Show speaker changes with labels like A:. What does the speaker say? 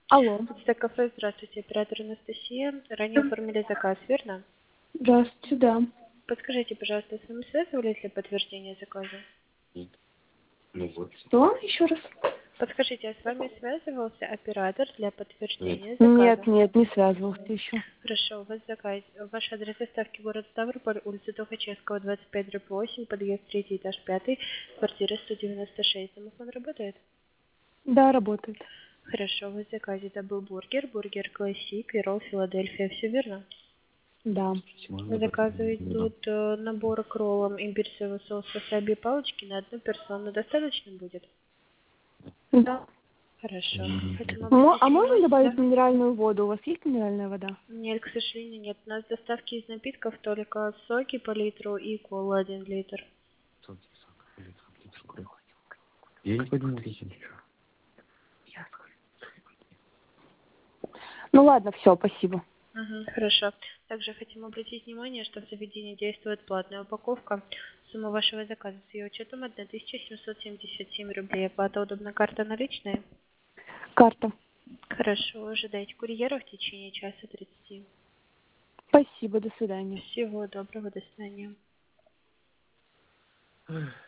A: Алло.
B: Подстак кафе, здравствуйте, оператор Анастасия. Ранее оформили заказ, верно?
A: Здравствуйте, да.
B: Подскажите, пожалуйста, с вами связывались для подтверждения заказа?
A: Что? Еще раз?
B: Подскажите, а с вами связывался оператор для подтверждения
A: Нет,
B: заказа?
A: нет, не связывался еще.
B: Хорошо, у вас заказ. Ваш адрес доставки город Ставрополь, улица Тухачевского, 25/8, подъезд 3, этаж 5, квартира 196. Домофон работает?
A: Да, работает.
B: Хорошо, в заказе это был бургер классик и ролл Филадельфия, все верно?
A: Да.
B: В заказе идут набор к роллам имбирь соевый соус, васаби и палочки на одну персону. Достаточно будет?
A: Да.
B: Хорошо. Хотим обратить
A: А можно
B: внимание,
A: добавить
B: да?
A: минеральную воду? У вас есть минеральная вода?
B: Нет, к сожалению, нет. У нас доставки из напитков только соки по литру и кола 1 литр.
A: Я не пойду на визит. Ну ладно, все, спасибо.
B: Хорошо. Также хотим обратить внимание, что в заведении действует платная упаковка. Сумма вашего заказа с ее учетом 1777 рублей. Оплата удобна, карта наличная?
A: Карта.
B: Хорошо. Ожидайте курьера в течение часа 30.
A: Спасибо, до свидания.
B: Всего доброго, до свидания.